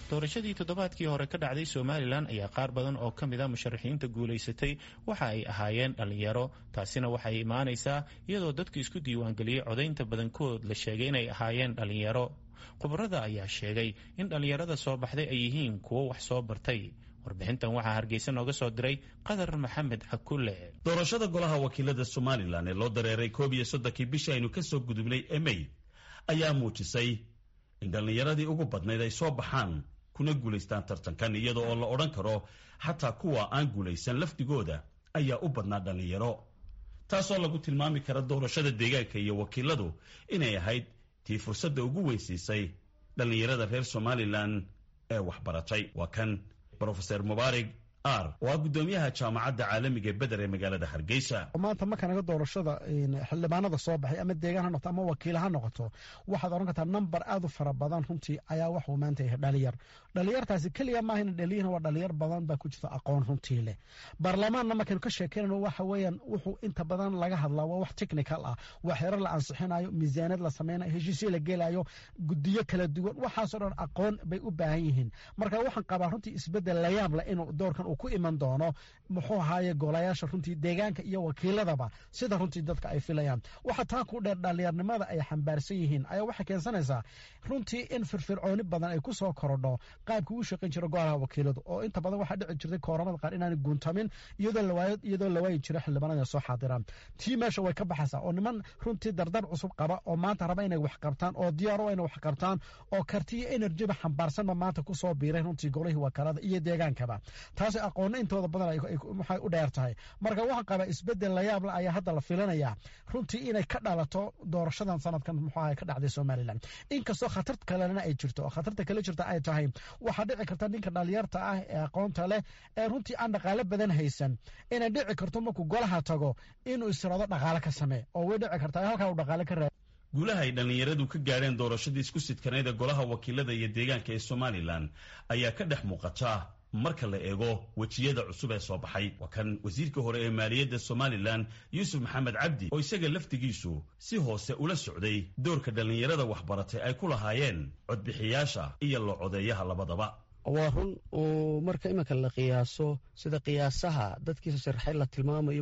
doorashadii toddobaadkii hore ka dhacday Somaliland ayaa qaar badan oo ka mid ah musharaxiinta guuleysatay waxa ay ahaayeen dhalinyaro. Taasina waxay imaanaysaa iyadoo dadka isku diiwaangeliyay codaynta badankood la sheegay inay ahaayeen dhalinyaro. Khubarada ayaa sheegay in dhalinyarada soo baxday ay yihiin kuwo wax soo bartay. warbixintan waxaa Hargeysa nooga soo diray Qadar Maxamed Xakulle. Doorashada golaha wakiilada Somaliland ee loo dareeray 31 bishii aynu ka soo gudubnay May ayaa muujisay in dhalinyaradii ugu badnayd ay soo baxaan kuna guuleystaan tartankan, iyadoo oo la odhan karo xataa kuwa aan guuleysan laftigooda ayaa u badnaa dhalinyaro, taasoo lagu tilmaami kara doorashada deegaanka iyo wakiiladu inay ahayd tii fursadda ugu weynsiisay dhalinyarada reer Somaliland ee waxbaratay. Waa kan Professor Mubarak oo ah gudoomiyaha jaamacadda caalamiga Badar ee magaalada Hargeysa. maanta marka naga doorashada xildhibaanada soo baxay ama deegaan ha noqoto ama wakiil ha noqoto, waxaad oran kartaa number aad u fara badan runtii ayaa wax uu maanta yahay dhalinyartaasi kaliya ma ahayn dhalinyar, waa dhalinyar badan baa ku jirta aqoon runtii leh. baarlamaanna markaynu ka sheekeynayno waxa weeyaan wuxuu inta badan laga hadlaa waa wax technical ah, wax xeerar la ansixinayo, miisaaniyad la sameynayo, heshiisyo la gelayo, gudiyo kala duwan, waxaasoo dhan aqoon bay u baahan yihiin. marka waxaan qabaa runtii isbedel la yaab leh inuu doorkan ku iman doono muxuu ahaaye golayaasha runtii deegaanka iyo wakiiladaba sida runtii dadka ay filayaan. waxa taa ku dheer dhalinyarnimada ay xambaarsan yihiin ayaa waxay keensanaysaa runtii in firfircooni badan ay ku soo korodho qaabka uu shaqayn jiro golaha wakiiladu, oo inta badan waxaa dhici jirtay kooramada qaar inaan guuntamin iyadoo la waayi jiro xildhibaanada soo xaadiraan. tii meesha way ka baxaysaa oo niman runtii dardar cusub qaba oo maanta raba inay wax qabtaan oo diyaar u inay wax qabtaan oo kartiyo enerjiba xambaarsanba maanta ku soo biiray runtii golihii wakaalada iyo deegaankaba. taasi aqoonna intooda badan waxay u dheer tahay. marka waxaan qabaa isbedel la yaab leh ayaa hadda la filanayaa runtii inay ka dhalato doorashadan sanadkan muxuu ahay ka dhacday Somaliland. inkastoo khatar kalena ay jirto, oo khatarta kale jirta ay tahay waxaa dhici karta ninka dhalinyarta ah ee aqoonta leh ee runtii aan dhaqaale badan haysan inay dhici karto markuu golaha tago inuu israado dhaqaale ka samee, oo way dhici kartaa halkaa uu dhaqaale ka raado. guulaha ay dhalinyaradu ka gaareen doorashadii isku sidkaneyd ee golaha wakiilada iyo deegaanka ee Somaliland ayaa ka dhex muuqata marka la eego wajiyada cusub ee soo baxay. waa kan wasiirka hore ee maaliyadda Somaliland Yuusuf Maxamed Cabdi, oo isaga laftigiisu si hoose ula socday doorka dhalinyarada waxbaratay ay ku lahaayeen codbixiyaasha iyo loo codeeyaha labadaba. waa run oo marka iminka la qiyaaso sida qiyaasaha dadkiisa sharaxay la tilmaamayo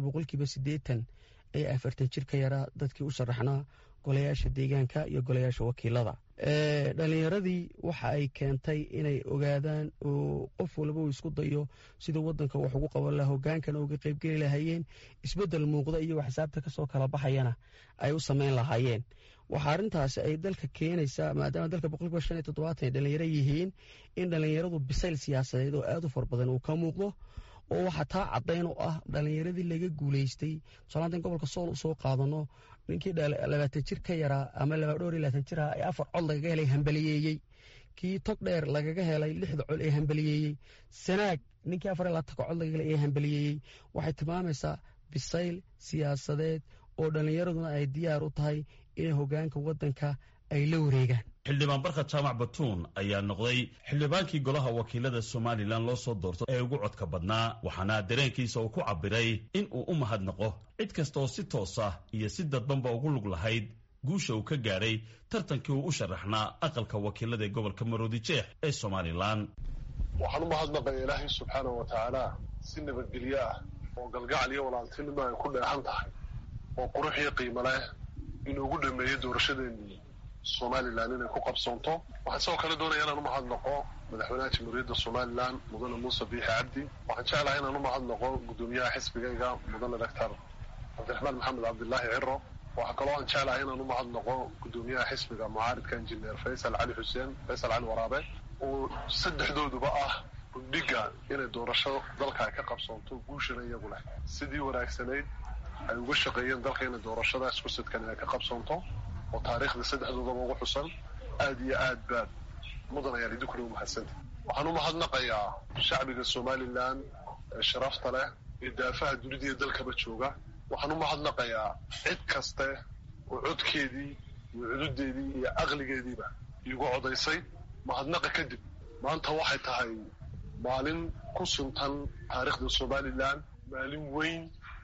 80% ee 40 jir ka yara dadkii u sharaxnaa golayaasha deegaanka iyo golayaasha wakiilada. dhalinyaradii waxa ay keentay inay ogaadaan oo qof walba uu isku dayo sida wadanka wax ugu qaban lahaa, hogaankana uga qaybgeli lahaayeen, isbedel muuqda iyo xisaabta kasoo kala baxayana ay u sameyn lahaayeen. waxa arrintaasi ay dalka keenaysaa maadaama dalka 57% ay dhalinyaro yihiin in dhalinyaradu bisayl siyaasadeed oo aad u far badan uu ka muuqdo. oo waxa taa caddayn u ah dhalinyaradii laga guuleystay Soomaaliland gobolka Sool u soo qaadano ninkii 20 jir ka yaraa ama 22 jir ah ee 4 cod laga helay hambaliyeeyay, kii tog dheer lagaga helay 6 cod ee hambaliyeeyay, Sanaag ninkii 4 cod laga helay ee hambaliyeeyay. waxay tilmaamaysaa bisayl siyaasadeed oo dhalinyaraduna ay diyaar u tahay inay hogaanka wadanka ay la wareegaan. xildhibaan Barkad Jaamac Batuun ayaa noqday xildhibaankii golaha wakiilada Somaliland loo soo doorto ee ugu codka badnaa, waxaana dareenkiisa uu ku cabiray in uu u mahadnaqo cid kasta oo si toos ah iyo si dadbanba ugu lug lahayd guusha uu ka gaaray tartankii uu u sharaxnaa aqalka wakiilada ee gobolka Maroodijeex ee Somaliland. waxaan u mahadnaqayaa Ilaahay subxaanahu wa tacaala si nabadgelyo ah oo galgacal iyo walaaltinimo ay ku dheehan tahay oo qurux iyo qiimo leh inuu ugu dhameeyo doorashadeennii Somaliland inay ku qabsoonto. waxaan sidoo kale doonayaa inaan u mahadnaqo madaxweynaha jamhuuriyadda Somaliland mudane Muuse Biixi Cabdi. waxaan jeclahay inaan u mahadnaqo gudoomiyaha xisbigayga mudane Dr. Cabdiraxmaan Maxamed Cabdilaahi Ciro. waxaa kaloo aan jeclahay inaan u mahadnaqo gudoomiyaha xisbiga mucaaridka injineer Faysal Cali Xuseen, Faysal Cali Waraabe, oo saddexdooduba ah guddiga inay doorasho dalka ay ka qabsoonto guushana iyagu leh. sidii wanaagsanayd ay uga shaqeeyeen dalka inay doorashada isku sidkan ay ka qabsoonto oo taariikhda saddexdoodaba ugu xusan. aad iyo aad baad mudan ayaa idinkuna u mahadsantay. waxaan u mahadnaqayaa shacbiga Somaliland ee sharafta leh ee daafaha dunida iyo dalkaba jooga. waxaan u mahadnaqayaa cid kaste oo codkeedii iyo cududeedii iyo aqligeediiba igu codaysay. mahadnaqa kadib maanta waxay tahay maalin ku suntan taariikhda Somaliland, maalin weyn,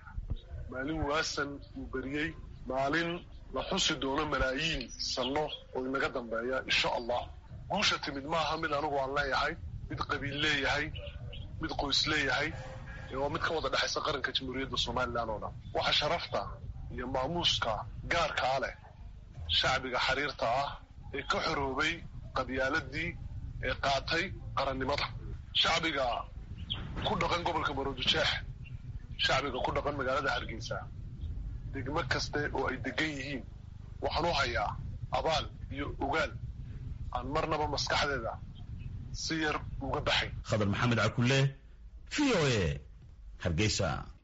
maalin waasan uu beriyey, maalin la xusi doono malaayiin sano oo inaga dambeeya insha Allah. guusha timid maaha mid anigu aan leeyahay, mid qabiil leeyahay, mid qoys leeyahay, waa mid ka wada dhexaysa qaranka jamhuuriyadda Soomaaliland oo dhan. waxa sharafta iyo maamuuska gaarka ah leh shacbiga xariirta ah ee ka xoroobay qabyaaladii ee qaatay qarannimada. shacbiga ku dhaqan gobolka Maroodijeex, shacbiga ku dhaqan magaalada Hargeysa, degmo kaste oo ay degan yihiin, waxaan u hayaa abaal iyo ogaal aan marnaba maskaxdeeda si yar uga baxay. Khadar Maxamed Cakulle, VOA, Hargeysa.